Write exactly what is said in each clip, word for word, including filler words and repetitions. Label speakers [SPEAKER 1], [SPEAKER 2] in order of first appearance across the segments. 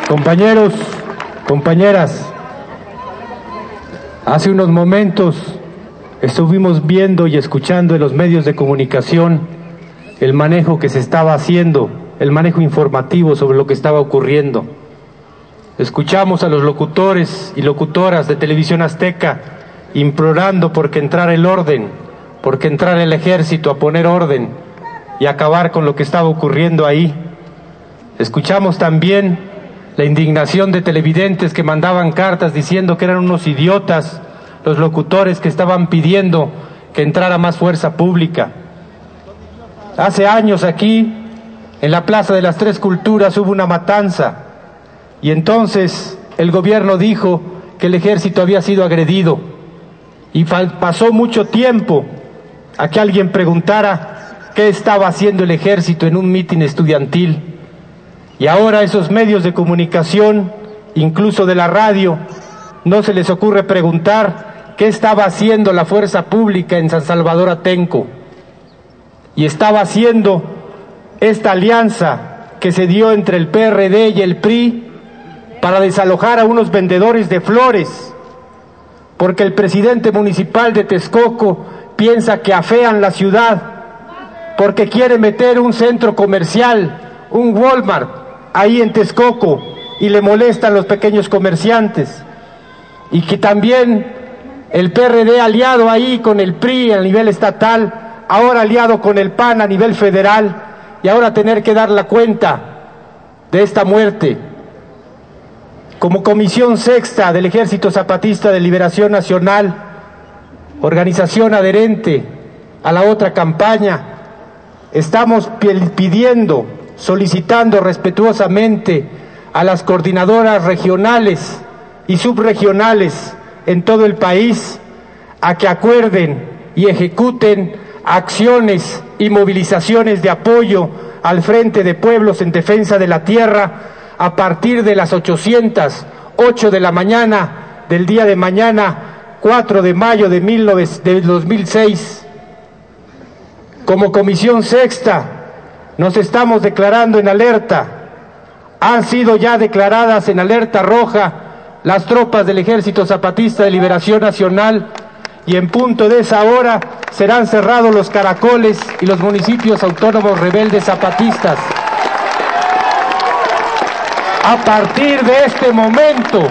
[SPEAKER 1] Compañeros, compañeras, hace unos momentos estuvimos viendo y escuchando en los medios de comunicación el manejo que se estaba haciendo, el manejo informativo sobre lo que estaba ocurriendo. Escuchamos a los locutores y locutoras de Televisión Azteca implorando porque entrara el orden, porque entrara el ejército a poner orden y acabar con lo que estaba ocurriendo ahí. Escuchamos también la indignación de televidentes que mandaban cartas diciendo que eran unos idiotas los locutores que estaban pidiendo que entrara más fuerza pública. Hace años aquí, en la Plaza de las Tres Culturas, hubo una matanza y entonces el gobierno dijo que el ejército había sido agredido y pasó mucho tiempo a que alguien preguntara qué estaba haciendo el ejército en un mitin estudiantil. Y ahora esos medios de comunicación, incluso de la radio, no se les ocurre preguntar qué estaba haciendo la fuerza pública en San Salvador Atenco. Y estaba haciendo esta alianza que se dio entre el P R D y el P R I para desalojar a unos vendedores de flores, porque el presidente municipal de Texcoco piensa que afean la ciudad, porque quiere meter un centro comercial, un Walmart, ahí en Texcoco, y le molestan los pequeños comerciantes, y que también el P R D aliado ahí con el P R I a nivel estatal, ahora aliado con el P A N a nivel federal, y ahora tener que dar la cuenta de esta muerte. Como Comisión Sexta del Ejército Zapatista de Liberación Nacional, organización adherente a la otra campaña, estamos pidiendo, solicitando respetuosamente a las coordinadoras regionales y subregionales en todo el país a que acuerden y ejecuten acciones y movilizaciones de apoyo al Frente de Pueblos en Defensa de la Tierra a partir de las ochocientas ocho de la mañana del día de mañana, cuatro de mayo de dos mil seis. Como Comisión Sexta nos estamos declarando en alerta. Han sido ya declaradas en alerta roja las tropas del Ejército Zapatista de Liberación Nacional y en punto de esa hora serán cerrados los caracoles y los municipios autónomos rebeldes zapatistas. A partir de este momento,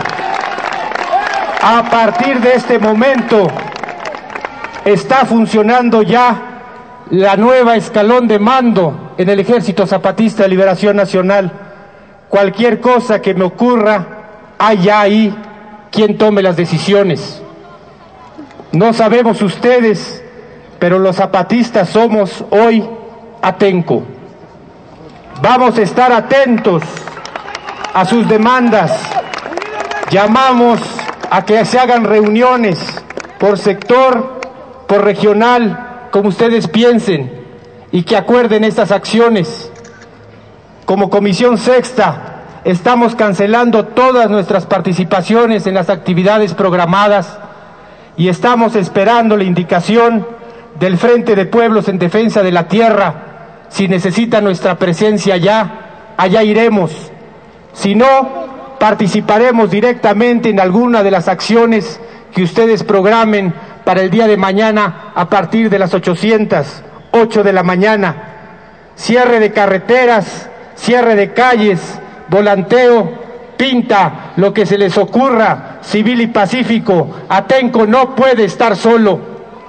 [SPEAKER 1] a partir de este momento, está funcionando ya la nueva escalón de mando en el Ejército Zapatista de Liberación Nacional. Cualquier cosa que me ocurra, hay ya ahí quien tome las decisiones. No sabemos ustedes, pero los zapatistas somos hoy Atenco. Vamos a estar atentos a sus demandas. Llamamos a que se hagan reuniones por sector, por regional, como ustedes piensen, y que acuerden estas acciones. Como Comisión Sexta, estamos cancelando todas nuestras participaciones en las actividades programadas y estamos esperando la indicación del Frente de Pueblos en Defensa de la Tierra. Si necesita nuestra presencia allá, allá iremos. Si no, participaremos directamente en alguna de las acciones que ustedes programen para el día de mañana a partir de las ochocientas ocho de la mañana. Cierre de carreteras, cierre de calles, volanteo, pinta, lo que se les ocurra, civil y pacífico. Atenco no puede estar solo.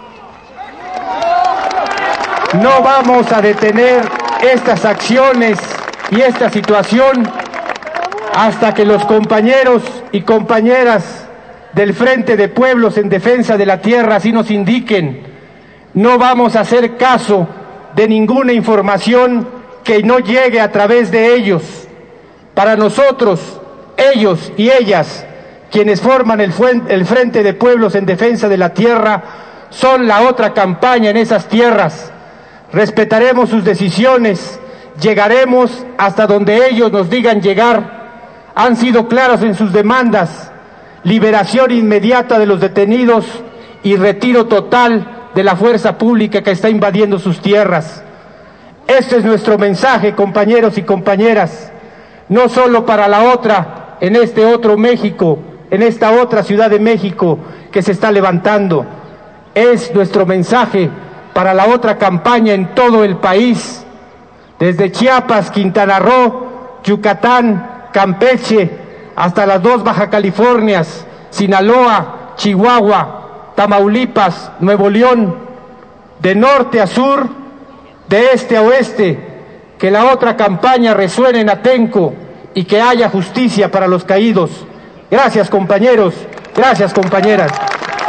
[SPEAKER 1] No vamos a detener estas acciones y esta situación hasta que los compañeros y compañeras del Frente de Pueblos en Defensa de la Tierra así nos indiquen. No vamos a hacer caso de ninguna información que no llegue a través de ellos. Para nosotros, ellos y ellas, quienes forman el, el Frente de Pueblos en Defensa de la Tierra, son la otra campaña en esas tierras. Respetaremos sus decisiones, llegaremos hasta donde ellos nos digan llegar. Han sido claros en sus demandas: liberación inmediata de los detenidos y retiro total de la fuerza pública que está invadiendo sus tierras. Este es nuestro mensaje, compañeros y compañeras, no solo para la otra, en este otro México, en esta otra Ciudad de México que se está levantando. Es nuestro mensaje para la otra campaña en todo el país, desde Chiapas, Quintana Roo, Yucatán, Campeche, hasta las dos Baja Californias, Sinaloa, Chihuahua, Tamaulipas, Nuevo León, de norte a sur, de este a oeste, que la otra campaña resuene en Atenco y que haya justicia para los caídos. Gracias, compañeros, gracias, compañeras.